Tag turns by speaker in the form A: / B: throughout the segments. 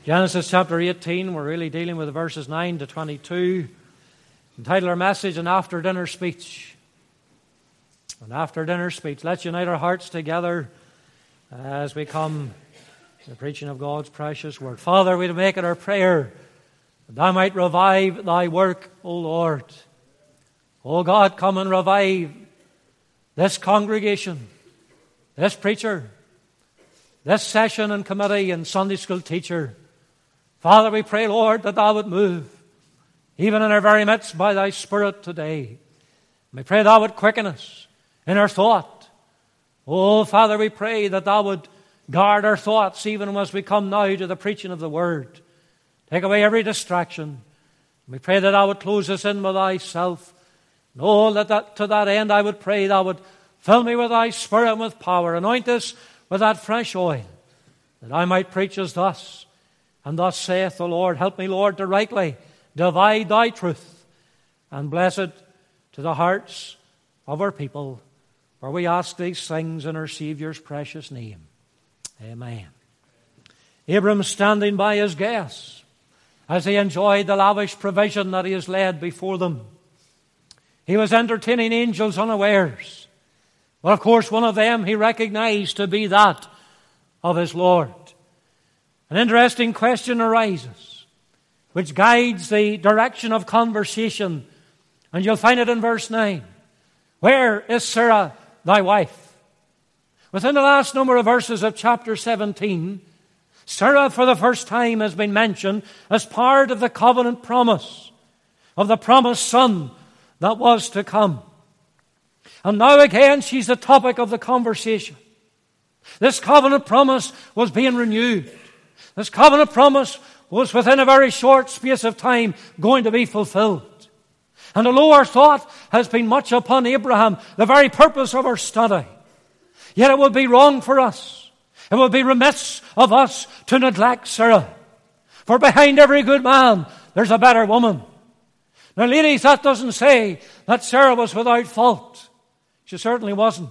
A: Genesis chapter 18, we're really dealing with verses 9 to 22. Entitled our message, An After Dinner Speech. An After Dinner Speech. Let's unite our hearts together as we come to the preaching of God's precious word. Father, we make it our prayer that Thou might revive Thy work, O Lord. O God, come and revive this congregation, this preacher, this session and committee and Sunday school teacher. Father, we pray, Lord, that Thou would move, even in our very midst, by Thy Spirit today. We pray Thou would quicken us in our thought. Oh, Father, we pray that Thou would guard our thoughts, even as we come now to the preaching of the Word. Take away every distraction. We pray that Thou would close us in with Thyself. And oh, that to that end I would pray Thou would fill me with Thy Spirit and with power. Anoint us with that fresh oil, that I might preach as thus. And thus saith the Lord, help me, Lord, to rightly divide Thy truth, and bless it to the hearts of our people. For we ask these things in our Saviour's precious name. Amen. Abram standing by his guests as he enjoyed the lavish provision that he has laid before them. He was entertaining angels unawares. But of course one of them he recognized to be that of his Lord. An interesting question arises, which guides the direction of conversation. And you'll find it in verse 9. Where is Sarah, thy wife? Within the last number of verses of chapter 17, Sarah for the first time has been mentioned as part of the covenant promise of the promised son that was to come. And now again she's the topic of the conversation. This covenant promise was being renewed. This covenant promise was within a very short space of time going to be fulfilled. And although our thought has been much upon Abraham, the very purpose of our study, yet it would be wrong for us. It would be remiss of us to neglect Sarah. For behind every good man, there's a better woman. Now, ladies, that doesn't say that Sarah was without fault. She certainly wasn't.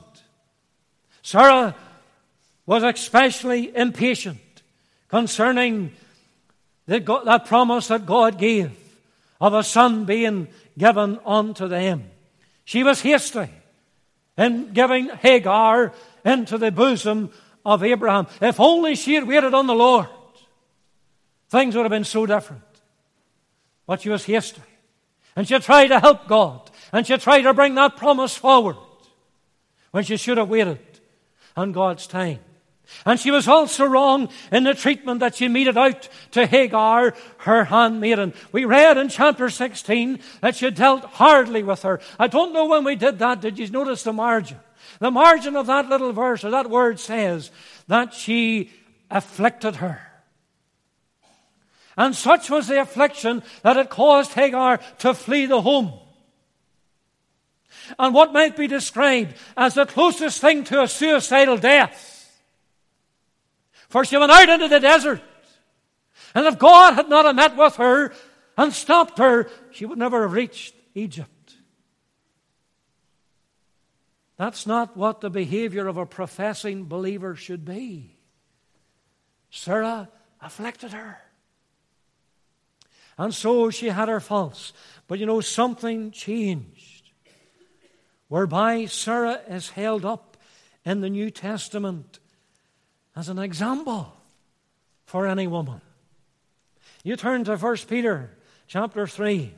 A: Sarah was especially impatient concerning that promise that God gave of a son being given unto them. She was hasty in giving Hagar into the bosom of Abraham. If only she had waited on the Lord, things would have been so different. But she was hasty. And she tried to help God. And she tried to bring that promise forward when she should have waited on God's time. And she was also wrong in the treatment that she meted out to Hagar, her handmaiden. We read in chapter 16 that she dealt hardly with her. I don't know when we did that. Did you notice the margin? The margin of that little verse, or that word, says that she afflicted her. And such was the affliction that it caused Hagar to flee the home. And what might be described as the closest thing to a suicidal death. For she went out into the desert. And if God had not met with her and stopped her, she would never have reached Egypt. That's not what the behavior of a professing believer should be. Sarah afflicted her. And so she had her faults. But you know, something changed, whereby Sarah is held up in the New Testament as an example for any woman. You turn to 1 Peter chapter 3.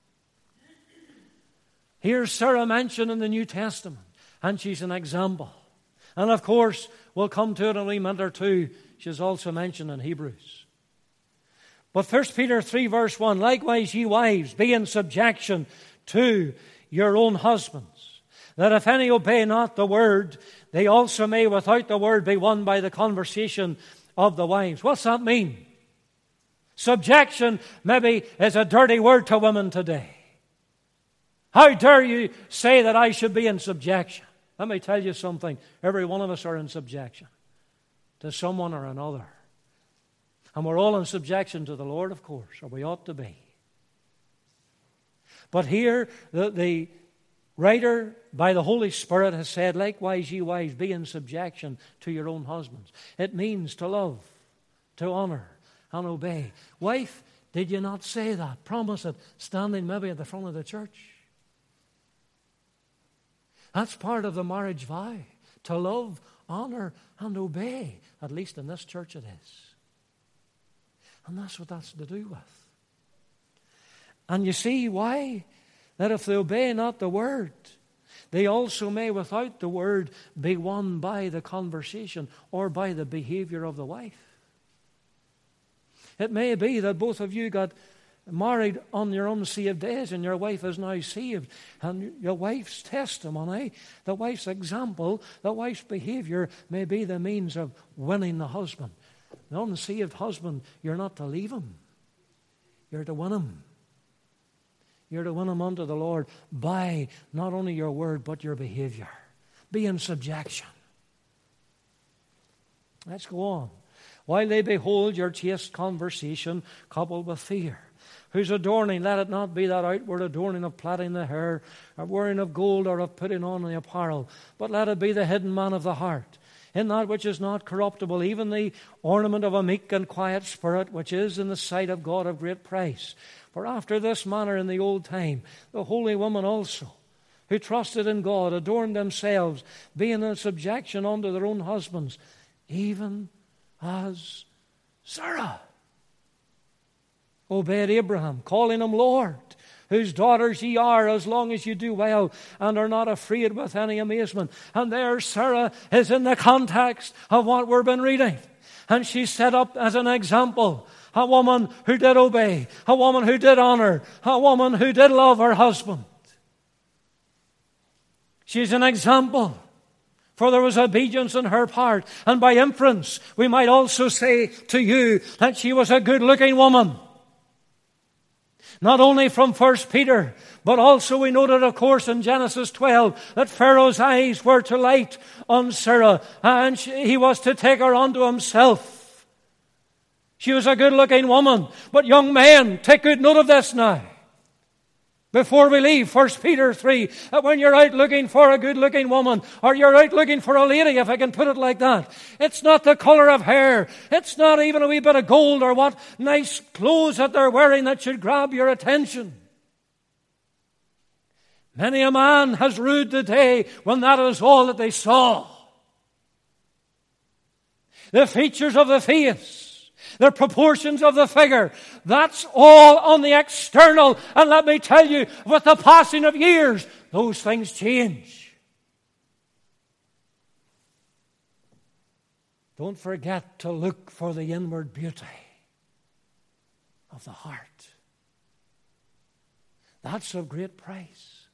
A: Here's Sarah mentioned in the New Testament, and she's an example. And of course, we'll come to it in a wee minute or two. She's also mentioned in Hebrews. But 1 Peter 3 verse 1, likewise ye wives, be in subjection to your own husbands, that if any obey not the word, they also may without the word be won by the conversation of the wives. What's that mean? Subjection maybe is a dirty word to women today. How dare you say that I should be in subjection? Let me tell you something. Every one of us are in subjection to someone or another. And we're all in subjection to the Lord, of course, or we ought to be. But here, the writer, by the Holy Spirit, has said, likewise, ye wives, be in subjection to your own husbands. It means to love, to honor, and obey. Wife, did you not say that? Promise it, standing maybe at the front of the church. That's part of the marriage vow. To love, honor, and obey. At least in this church it is. And that's what that's to do with. And you see why? That if they obey not the word, they also may without the word be won by the conversation or by the behavior of the wife. It may be that both of you got married on your unsaved days and your wife is now saved. And your wife's testimony, the wife's example, the wife's behavior may be the means of winning the husband. The unsaved husband, you're not to leave him. You're to win him. You're to win him unto the Lord by not only your word but your behavior. Be in subjection. Let's go on. While they behold your chaste conversation coupled with fear, whose adorning, let it not be that outward adorning of plaiting the hair, or wearing of gold, or of putting on the apparel, but let it be the hidden man of the heart, in that which is not corruptible, even the ornament of a meek and quiet spirit, which is in the sight of God of great price. For after this manner in the old time, the holy women also, who trusted in God, adorned themselves, being in subjection unto their own husbands, even as Sarah obeyed Abraham, calling him Lord, whose daughters ye are, as long as you do well and are not afraid with any amazement. And there Sarah is in the context of what we've been reading. And she's set up as an example. A woman who did obey, a woman who did honor, a woman who did love her husband. She's an example. For there was obedience on her part. And by inference, we might also say to you that she was a good-looking woman. Not only from 1 Peter, but also we noted, of course, in Genesis 12, that Pharaoh's eyes were to light on Sarah, and he was to take her unto himself. She was a good-looking woman. But young men, take good note of this now. Before we leave 1 Peter 3, that when you're out looking for a good-looking woman, or you're out looking for a lady, if I can put it like that, it's not the color of hair, it's not even a wee bit of gold or what nice clothes that they're wearing that should grab your attention. Many a man has rued the day when that is all that they saw. The features of the face, the proportions of the figure, that's all on the external. And let me tell you, with the passing of years, those things change. Don't forget to look for the inward beauty of the heart. That's of great price.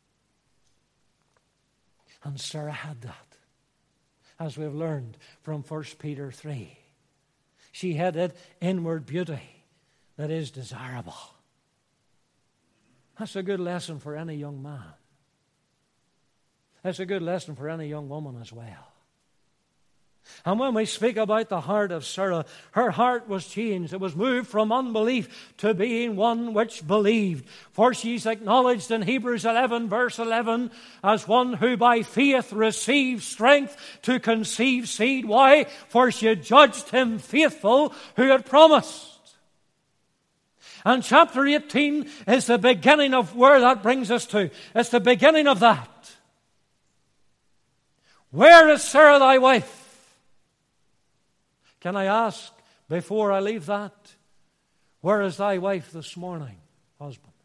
A: And Sarah had that, as we've learned from 1 Peter 3. She had that inward beauty that is desirable. That's a good lesson for any young man. That's a good lesson for any young woman as well. And when we speak about the heart of Sarah, her heart was changed. It was moved from unbelief to being one which believed. For she's acknowledged in Hebrews 11, verse 11, as one who by faith received strength to conceive seed. Why? For she judged him faithful who had promised. And chapter 18 is the beginning of where that brings us to. It's the beginning of that. Where is Sarah thy wife? Can I ask, before I leave that, where is thy wife this morning, husband?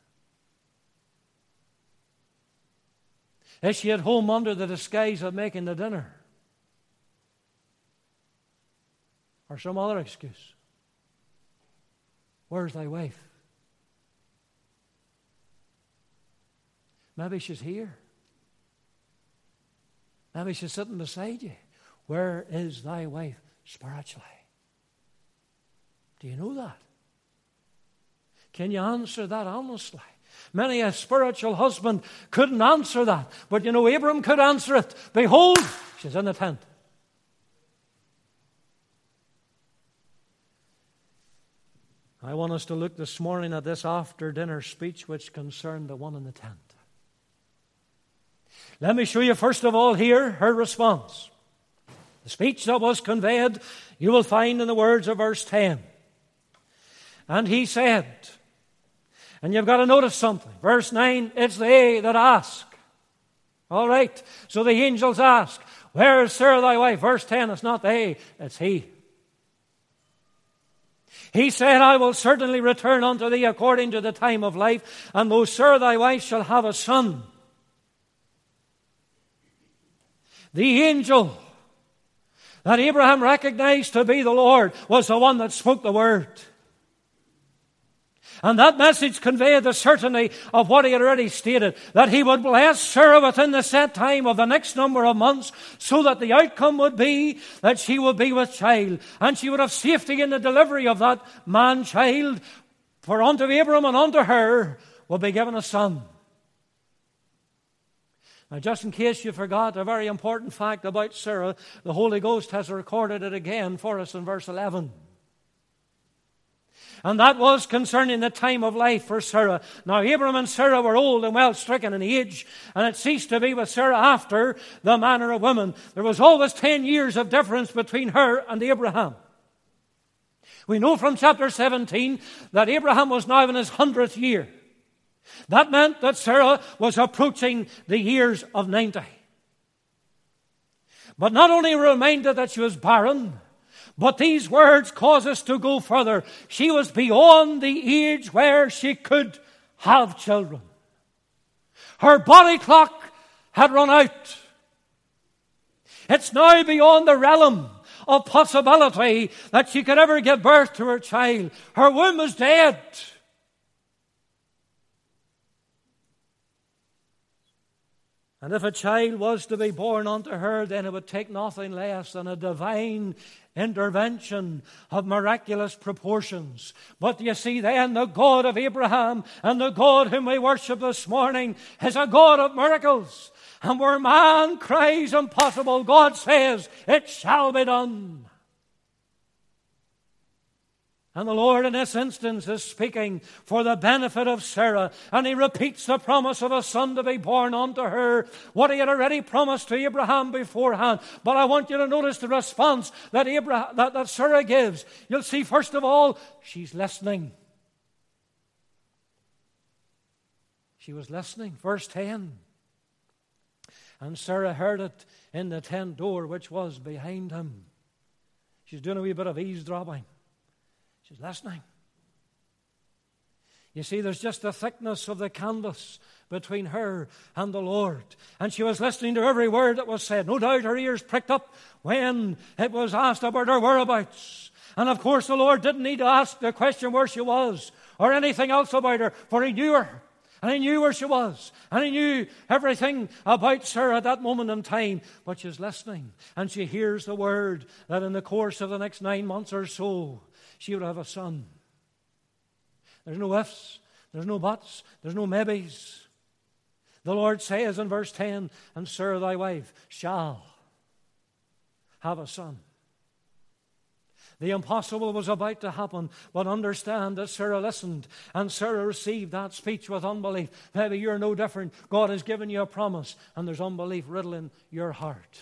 A: Is she at home under the disguise of making the dinner? Or some other excuse? Where's thy wife? Maybe she's here. Maybe she's sitting beside you. Where is thy wife? Spiritually. Do you know that? Can you answer that honestly? Many a spiritual husband couldn't answer that. But you know, Abram could answer it. Behold, she's in the tent. I want us to look this morning at this after-dinner speech which concerned the one in the tent. Let me show you first of all here her response. The speech that was conveyed, you will find in the words of verse 10. And he said, and you've got to notice something. Verse 9, it's they that ask. All right, so the angels ask, where is Sarah thy wife? Verse 10, it's not they, it's he. He said, I will certainly return unto thee according to the time of life, and though Sarah thy wife shall have a son. The angel that Abraham recognized to be the Lord was the one that spoke the word. And that message conveyed the certainty of what he had already stated, that he would bless Sarah within the set time of the next number of months, so that the outcome would be that she would be with child, and she would have safety in the delivery of that man-child, for unto Abram and unto her will be given a son. Now, just in case you forgot a very important fact about Sarah, the Holy Ghost has recorded it again for us in verse 11. And that was concerning the time of life for Sarah. Now, Abram and Sarah were old and well stricken in age, and it ceased to be with Sarah after the manner of women. There was always 10 years of difference between her and Abraham. We know from chapter 17 that Abraham was now in his 100th year. That meant that Sarah was approaching the years of 90. But not only reminded that she was barren, but these words cause us to go further. She was beyond the age where she could have children. Her body clock had run out. It's now beyond the realm of possibility that she could ever give birth to her child. Her womb was dead. And if a child was to be born unto her, then it would take nothing less than a divine intervention of miraculous proportions. But you see then, the God of Abraham and the God whom we worship this morning is a God of miracles. And where man cries impossible, God says, it shall be done. And the Lord in this instance is speaking for the benefit of Sarah. And he repeats the promise of a son to be born unto her, what he had already promised to Abraham beforehand. But I want you to notice the response that Sarah gives. You'll see, first of all, she's listening. She was listening. Verse 10. And Sarah heard it in the tent door which was behind him. She's doing a wee bit of eavesdropping. She's listening. You see, there's just the thickness of the canvas between her and the Lord. And she was listening to every word that was said. No doubt her ears pricked up when it was asked about her whereabouts. And of course the Lord didn't need to ask the question where she was or anything else about her, for he knew her. And he knew where she was. And he knew everything about Sarah at that moment in time. But she's listening. And she hears the word that in the course of the next 9 months or so, she would have a son. There's no ifs, there's no buts, there's no maybes. The Lord says in verse 10, and Sarah thy wife shall have a son. The impossible was about to happen, but understand that Sarah listened and Sarah received that speech with unbelief. Maybe you're no different. God has given you a promise and there's unbelief riddling your heart.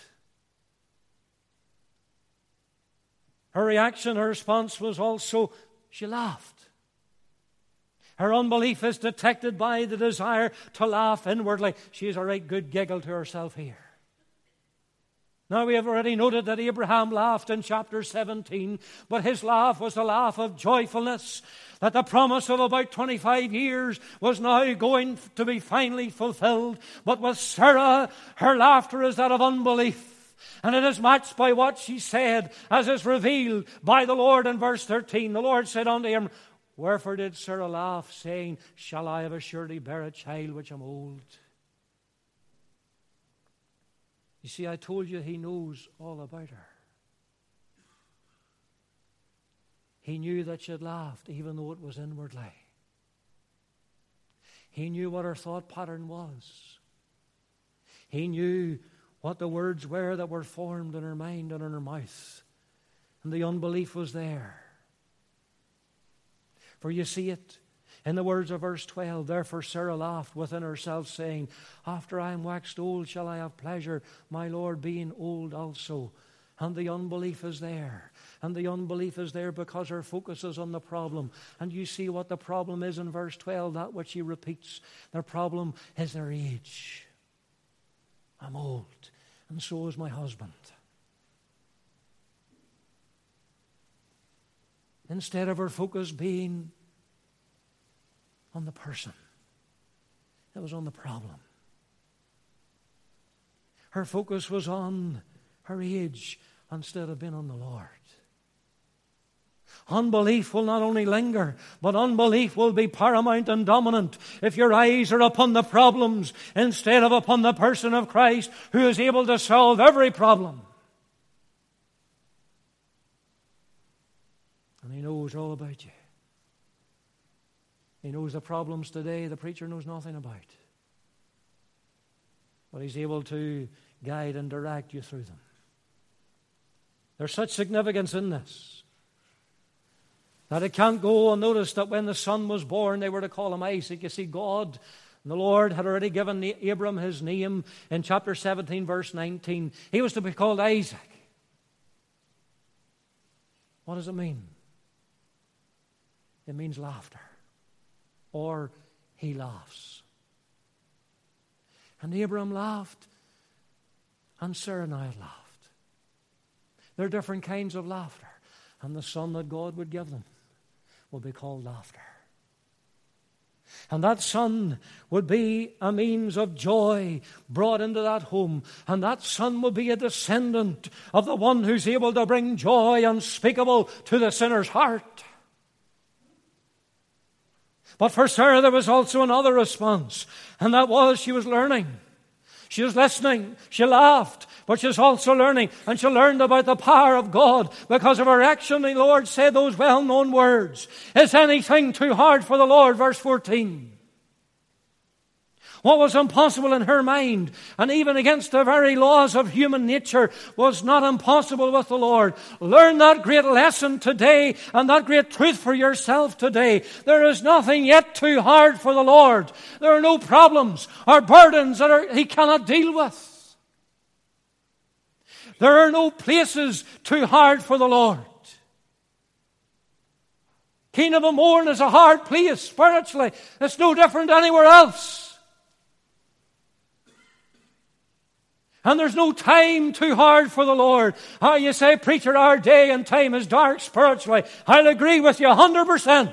A: Her reaction, her response was also, she laughed. Her unbelief is detected by the desire to laugh inwardly. She has a right good giggle to herself here. Now we have already noted that Abraham laughed in chapter 17, but his laugh was a laugh of joyfulness, that the promise of about 25 years was now going to be finally fulfilled. But with Sarah, her laughter is that of unbelief. And it is matched by what she said, as is revealed by the Lord in verse 13. The Lord said unto him, wherefore did Sarah laugh, saying, shall I of a surety bear a child which am old? You see, I told you he knows all about her. He knew that she had laughed, even though it was inwardly. He knew what her thought pattern was. He knew what the words were that were formed in her mind and in her mouth. And the unbelief was there. For you see it in the words of verse 12. Therefore Sarah laughed within herself, saying, after I am waxed old, shall I have pleasure, my Lord being old also. And the unbelief is there. And the unbelief is there because her focus is on the problem. And you see what the problem is in verse 12, that which he repeats. Their problem is their age. I'm old, and so is my husband. Instead of her focus being on the person, it was on the problem. Her focus was on her age instead of being on the Lord. Unbelief will not only linger, but unbelief will be paramount and dominant if your eyes are upon the problems instead of upon the person of Christ, who is able to solve every problem. And he knows all about you. He knows the problems today the preacher knows nothing about. But he's able to guide and direct you through them. There's such significance in this that it can't go unnoticed that when the son was born, they were to call him Isaac. You see, God, the Lord, had already given Abram his name in chapter 17, verse 19. He was to be called Isaac. What does it mean? It means laughter, or he laughs. And Abram laughed, and Sarah now laughed. There are different kinds of laughter, and the son that God would give them will be called laughter. And that son would be a means of joy brought into that home. And that son will be a descendant of the one who's able to bring joy unspeakable to the sinner's heart. But for Sarah there was also another response, and that was she was learning. She was listening. She laughed, but she was also learning. And she learned about the power of God because of her action. The Lord said those well-known words. Is anything too hard for the Lord? Verse 14. What was impossible in her mind, and even against the very laws of human nature, was not impossible with the Lord. Learn that great lesson today and that great truth for yourself today. There is nothing yet too hard for the Lord. There are no problems or burdens that He cannot deal with. There are no places too hard for the Lord. Keenavamorn is a hard place spiritually. It's no different anywhere else. And there's no time too hard for the Lord. You say, preacher, our day and time is dark spiritually. I'll agree with you 100%.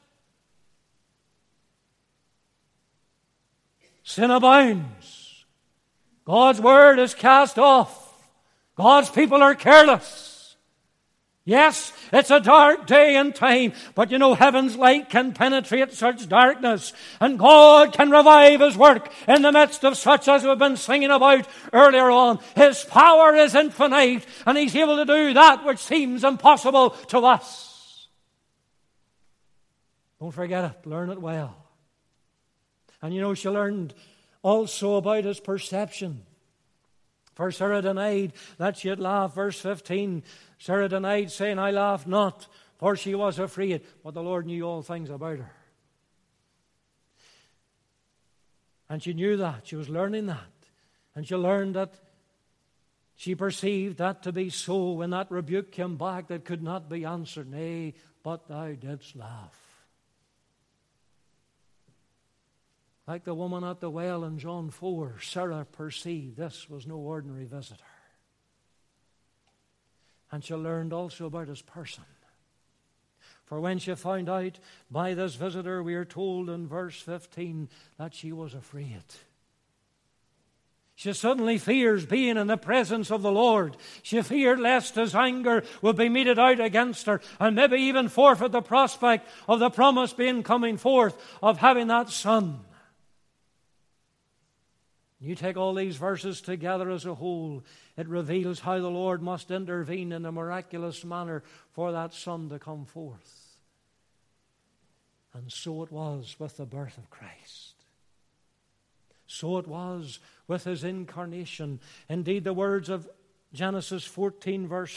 A: Sin abounds. God's word is cast off. God's people are careless. Yes, it's a dark day and time, but you know heaven's light can penetrate such darkness, and God can revive His work in the midst of such as we've been singing about earlier on. His power is infinite, and He's able to do that which seems impossible to us. Don't forget it. Learn it well. And you know, she learned also about His perception. For Sarah denied that she had laughed. Verse 15, Sarah denied, saying, I laughed not, for she was afraid. But the Lord knew all things about her. And she knew that. She was learning that. And she learned that she perceived that to be so when that rebuke came back that could not be answered. Nay, but thou didst laugh. Like the woman at the well in John 4, Sarah perceived this was no ordinary visitor. And she learned also about His person. For when she found out by this visitor, we are told in verse 15 that she was afraid. She suddenly fears being in the presence of the Lord. She feared lest His anger would be meted out against her, and maybe even forfeit the prospect of the promise being coming forth of having that son. You take all these verses together as a whole, it reveals how the Lord must intervene in a miraculous manner for that son to come forth. And so it was with the birth of Christ. So it was with His incarnation. Indeed, the words of Genesis 18, verse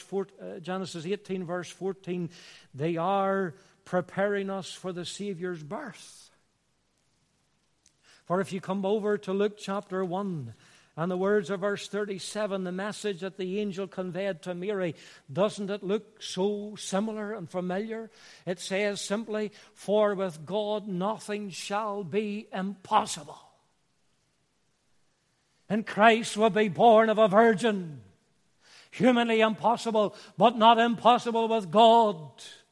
A: 14, they are preparing us for the Savior's birth. For if you come over to Luke chapter 1 And the words of verse 37, the message that the angel conveyed to Mary, doesn't it look so similar and familiar? It says simply, "For with God nothing shall be impossible." And Christ will be born of a virgin. Humanly impossible, but not impossible with God.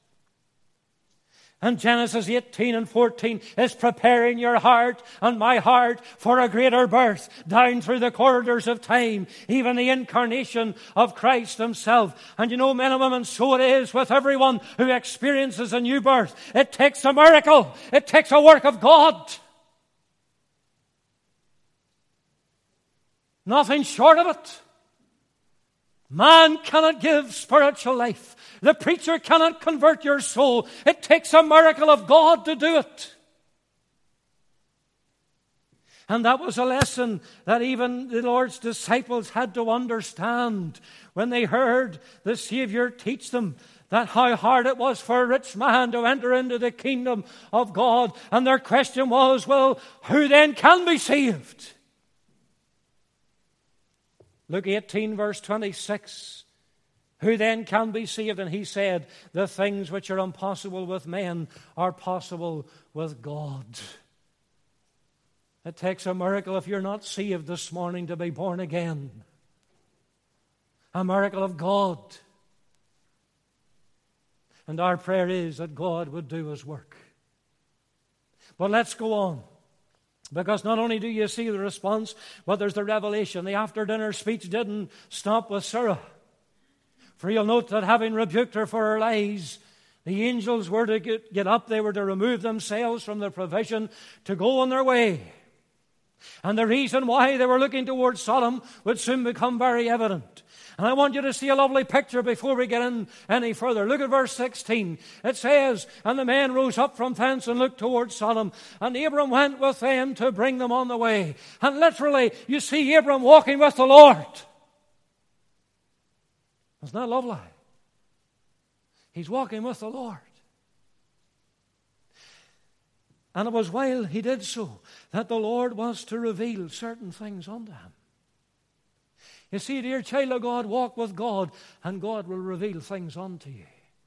A: And Genesis 18 and 14 is preparing your heart and my heart for a greater birth down through the corridors of time, even the incarnation of Christ himself. And you know, men and women, so it is with everyone who experiences a new birth. It takes a miracle. It takes a work of God. Nothing short of it. Man cannot give spiritual life. The preacher cannot convert your soul. It takes a miracle of God to do it. And that was a lesson that even the Lord's disciples had to understand when they heard the Savior teach them that how hard it was for a rich man to enter into the kingdom of God. And their question was, well, who then can be saved? Luke 18, verse 26. Who then can be saved? And he said, the things which are impossible with men are possible with God. It takes a miracle if you're not saved this morning to be born again. A miracle of God. And our prayer is that God would do his work. But let's go on. Because not only do you see the response, but there's the revelation. The after-dinner speech didn't stop with Sarah. For you'll note that having rebuked her for her lies, the angels were to get up. They were to remove themselves from the provision to go on their way. And the reason why they were looking towards Sodom would soon become very evident. And I want you to see a lovely picture before we get in any further. Look at verse 16. It says, and the men rose up from thence and looked towards Sodom. And Abram went with them to bring them on the way. And literally, you see Abram walking with the Lord. Isn't that lovely? He's walking with the Lord. And it was while he did so that the Lord was to reveal certain things unto him. You see, dear child of God, walk with God, and God will reveal things unto you.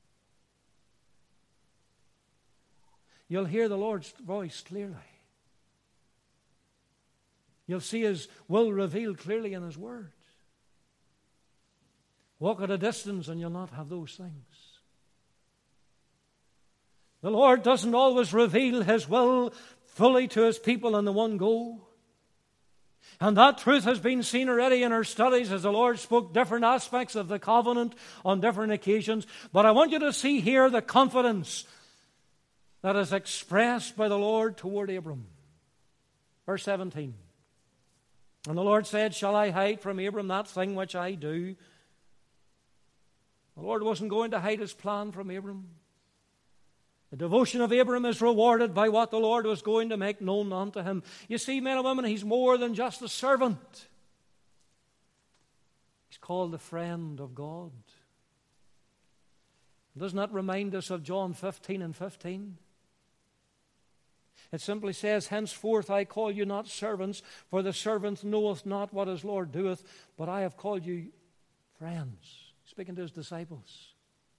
A: You'll hear the Lord's voice clearly. You'll see his will revealed clearly in his word. Walk at a distance and you'll not have those things. The Lord doesn't always reveal his will fully to his people in the one go. And that truth has been seen already in our studies as the Lord spoke different aspects of the covenant on different occasions. But I want you to see here the confidence that is expressed by the Lord toward Abram. Verse 17. And the Lord said, shall I hide from Abram that thing which I do? The Lord wasn't going to hide his plan from Abram. The devotion of Abram is rewarded by what the Lord was going to make known unto him. You see, men and women, he's more than just a servant. He's called the friend of God. Doesn't that remind us of John 15 and 15? It simply says, henceforth I call you not servants, for the servant knoweth not what his Lord doeth, but I have called you friends. Speaking to his disciples.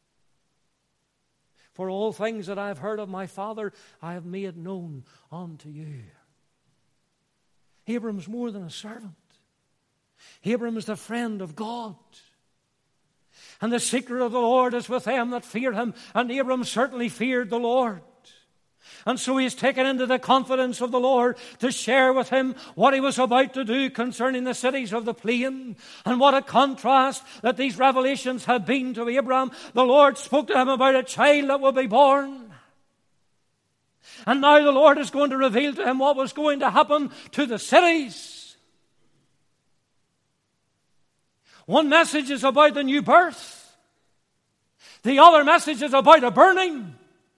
A: For all things that I have heard of my Father, I have made known unto you. Abram's more than a servant. Abram is the friend of God. And the secret of the Lord is with them that fear him. And Abram certainly feared the Lord. And so he's taken into the confidence of the Lord to share with him what he was about to do concerning the cities of the plain. And what a contrast that these revelations had been to Abraham. The Lord spoke to him about a child that will be born. And now the Lord is going to reveal to him what was going to happen to the cities. One message is about the new birth. The other message is about a burning.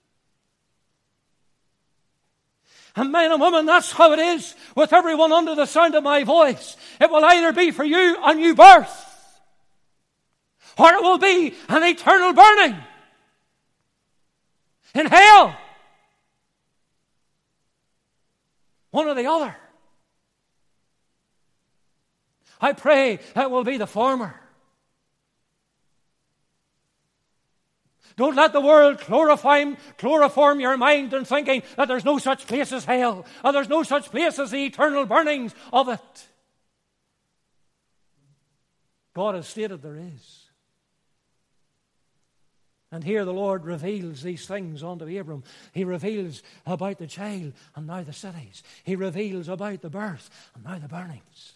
A: And men and women, that's how it is with everyone under the sound of my voice. It will either be for you a new birth, or it will be an eternal burning in hell. One or the other. I pray it will be the former. Don't let the world chloroform your mind in thinking that there's no such place as hell, or there's no such place as the eternal burnings of it. God has stated there is. And here the Lord reveals these things unto Abram. He reveals about the child and now the cities. He reveals about the birth and now the burnings.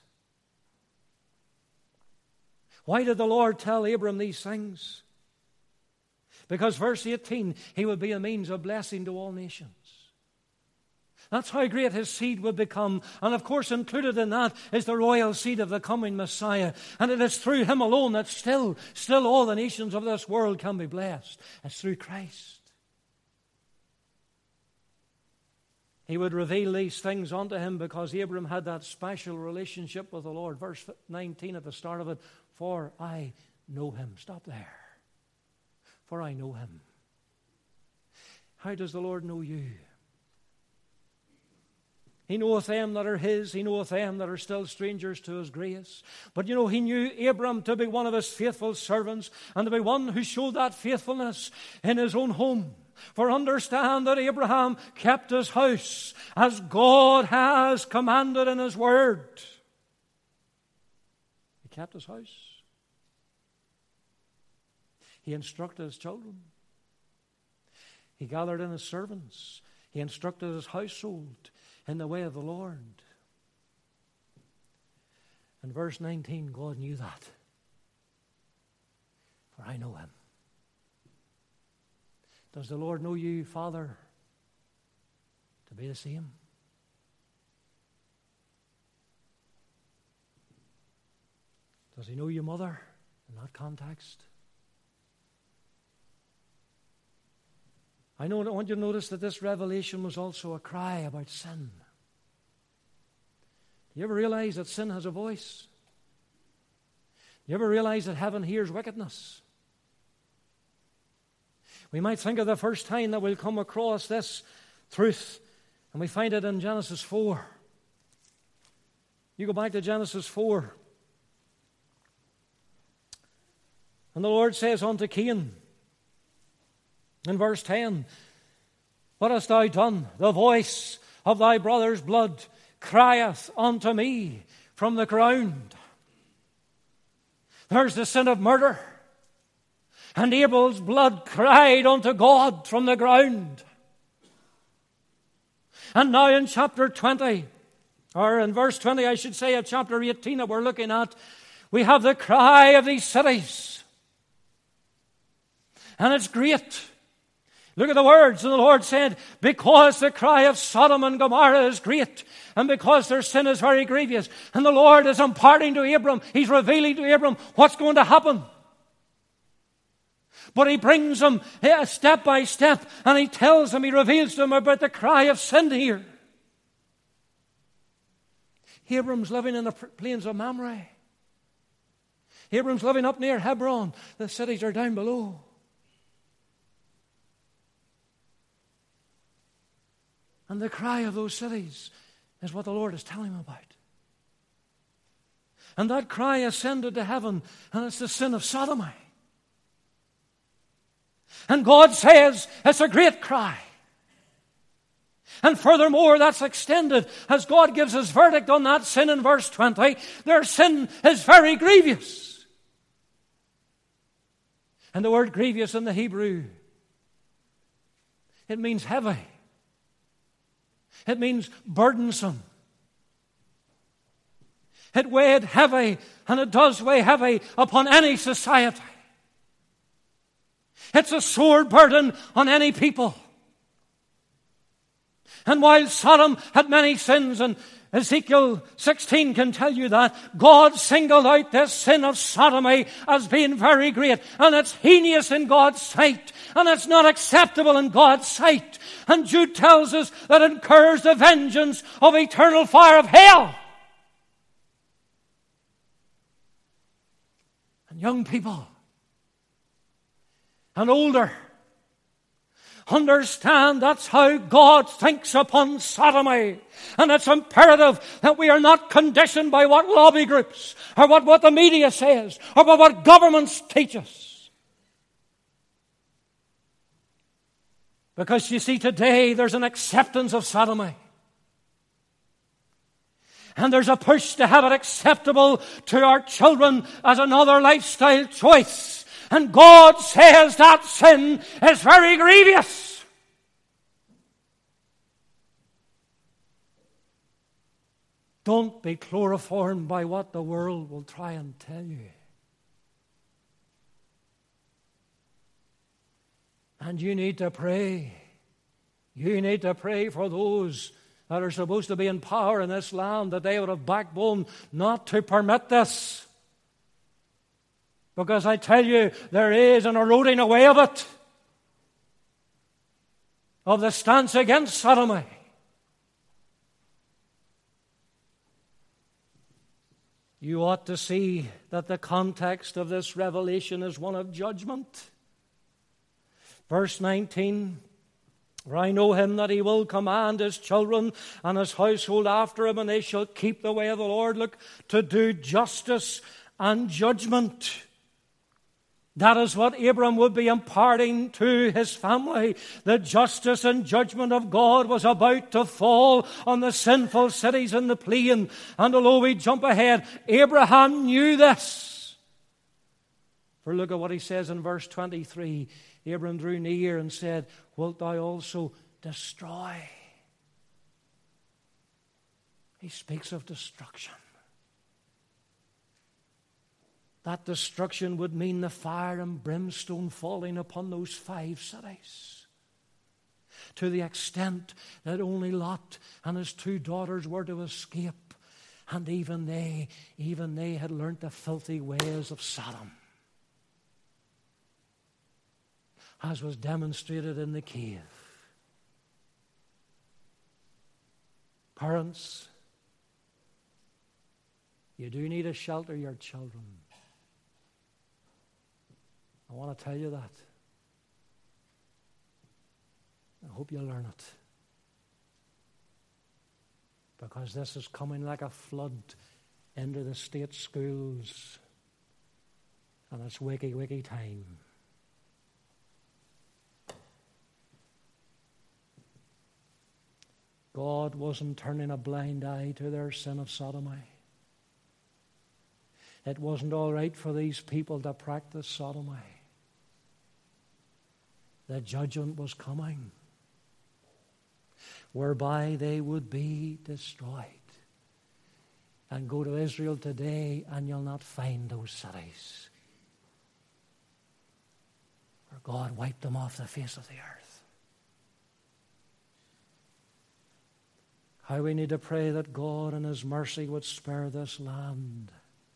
A: Why did the Lord tell Abram these things? Because verse 18, he would be a means of blessing to all nations. That's how great his seed would become. And of course included in that is the royal seed of the coming Messiah. And it is through him alone that still all the nations of this world can be blessed. It's through Christ. He would reveal these things unto him because Abram had that special relationship with the Lord. Verse 19 at the start of it, for I know him. Stop there. For I know him. How does the Lord know you? He knoweth them that are his. He knoweth them that are still strangers to his grace. But you know, he knew Abram to be one of his faithful servants and to be one who showed that faithfulness in his own home. For understand that Abraham kept his house as God has commanded in his word. He kept his house. He instructed his children. He gathered in his servants. He instructed his household in the way of the Lord. In verse 19, God knew that. For I know him. Does the Lord know you, Father, to be the same? Does he know you, Mother, in that context? I want you to notice that this revelation was also a cry about sin. Do you ever realize that sin has a voice? Do you ever realize that heaven hears wickedness? We might think of the first time that we'll come across this truth, and we find it in Genesis 4. You go back to Genesis 4. And the Lord says unto Cain, in verse 10, what hast thou done? The voice of thy brother's blood crieth unto me from the ground. There's the sin of murder. And Abel's blood cried unto God from the ground. And now in chapter 20, or in verse 20, I should say, of chapter 18 that we're looking at, we have the cry of these cities. And it's great. Look at the words. And the Lord said, because the cry of Sodom and Gomorrah is great, and because their sin is very grievous. And the Lord is imparting to Abram, he's revealing to Abram what's going to happen. But he brings him step by step, and he tells him, he reveals to him about the cry of sin here. Abram's living in the plains of Mamre. Abram's living up near Hebron. The cities are down below. And the cry of those cities is what the Lord is telling him about. And that cry ascended to heaven, and it's the sin of sodomy. And God says it's a great cry. And furthermore, that's extended as God gives his verdict on that sin in verse 20. Their sin is very grievous. And the word grievous in the Hebrew, it means heavy. It means burdensome. It weighed heavy, and it does weigh heavy upon any society. It's a sore burden on any people. And while Sodom had many sins, and Ezekiel 16 can tell you that, God singled out this sin of sodomy as being very great. And it's heinous in God's sight. And it's not acceptable in God's sight. And Jude tells us that it incurs the vengeance of eternal fire of hell. And young people and older Understand that's how God thinks upon sodomy. And it's imperative that we are not conditioned by what lobby groups or what the media says or by what governments teach us. Because you see, today there's an acceptance of sodomy. And there's a push to have it acceptable to our children as another lifestyle choice. And God says that sin is very grievous. Don't be chloroformed by what the world will try and tell you. And you need to pray. You need to pray for those that are supposed to be in power in this land, that they would have backbone not to permit this. Because I tell you, there is an eroding away of it, of the stance against sodomy. You ought to see that the context of this revelation is one of judgment. Verse 19, for I know him that he will command his children and his household after him, and they shall keep the way of the Lord, look, to do justice and judgment. That is what Abram would be imparting to his family. The justice and judgment of God was about to fall on the sinful cities in the plain. And although we jump ahead, Abraham knew this. For look at what he says in verse 23. Abram drew near and said, wilt thou also destroy? He speaks of destruction. That destruction would mean the fire and brimstone falling upon those 5 cities, to the extent that only Lot and his 2 daughters were to escape, and even they had learnt the filthy ways of Sodom, as was demonstrated in the cave. Parents, you do need to shelter your children. I want to tell you that. I hope you learn it. Because this is coming like a flood into the state schools. And it's wiki time. God wasn't turning a blind eye to their sin of sodomy. It wasn't all right for these people to practice sodomy. The judgment was coming, whereby they would be destroyed. And go to Israel today, and you'll not find those cities, for God wiped them off the face of the earth. How we need to pray that God in His mercy would spare this land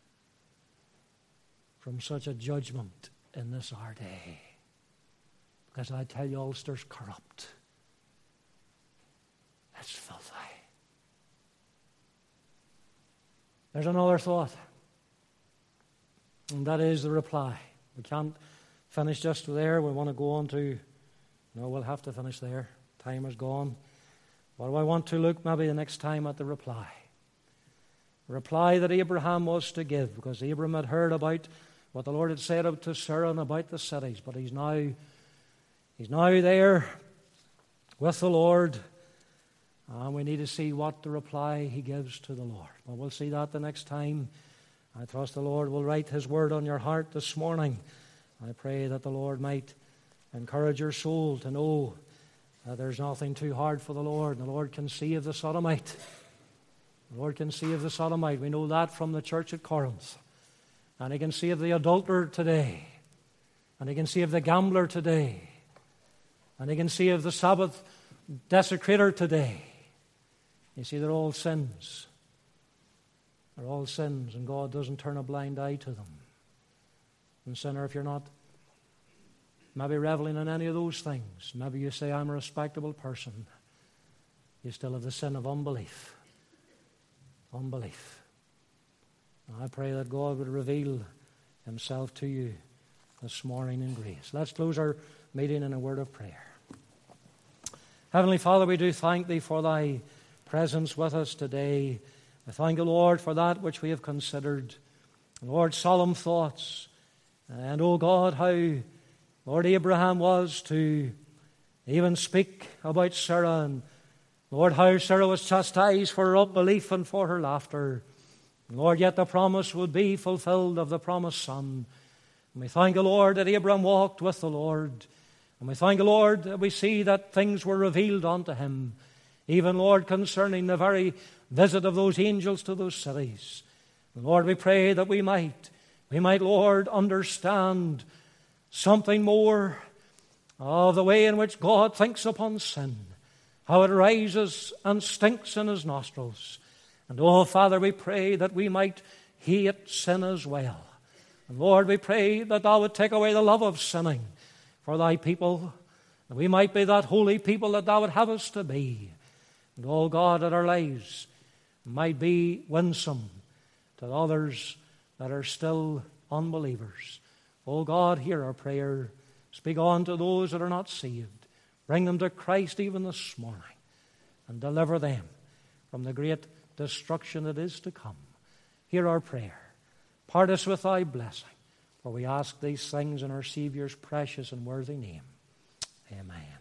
A: from such a judgment in this our day. Because I tell you, Ulster's corrupt. It's filthy. There's another thought, and that is the reply. We can't finish just there. We want to go on to, no, we'll have to finish there. Time is gone. But I want to look maybe the next time at the reply. The reply that Abraham was to give, because Abraham had heard about what the Lord had said to Sarah and about the cities, but he's now there with the Lord, and we need to see what the reply he gives to the Lord. But we'll see that the next time. I trust the Lord will write His word on your heart this morning. I pray that the Lord might encourage your soul to know that there's nothing too hard for the Lord. The Lord can save the sodomite. The Lord can save the sodomite. We know that from the church at Corinth. And He can save the adulterer today. And He can save the gambler today. And He can save the Sabbath desecrator today. You see, they're all sins. They're all sins, and God doesn't turn a blind eye to them. And sinner, if you're not maybe reveling in any of those things, maybe you say, I'm a respectable person, you still have the sin of unbelief. Unbelief. And I pray that God would reveal Himself to you this morning in grace. Let's close our meeting in a word of prayer. Heavenly Father, we do thank Thee for Thy presence with us today. I thank you, Lord, for that which we have considered. Lord, solemn thoughts. And, oh God, how Lord Abraham was to even speak about Sarah, and Lord, how Sarah was chastised for her unbelief and for her laughter. Lord, yet the promise would be fulfilled of the promised son. And we thank you, Lord, that Abraham walked with the Lord. And we thank you, Lord, that we see that things were revealed unto him, even, Lord, concerning the very visit of those angels to those cities. And Lord, we pray that we might, Lord, understand something more of the way in which God thinks upon sin, how it rises and stinks in his nostrils. And, oh, Father, we pray that we might hate sin as well. And, Lord, we pray that thou would take away the love of sinning for thy people, that we might be that holy people that thou would have us to be. And, oh, God, that our lives might be winsome to others that are still unbelievers. Oh, God, hear our prayer. Speak on to those that are not saved. Bring them to Christ even this morning and deliver them from the great destruction that is to come. Hear our prayer. Part us with thy blessing, for we ask these things in our Saviour's precious and worthy name. Amen.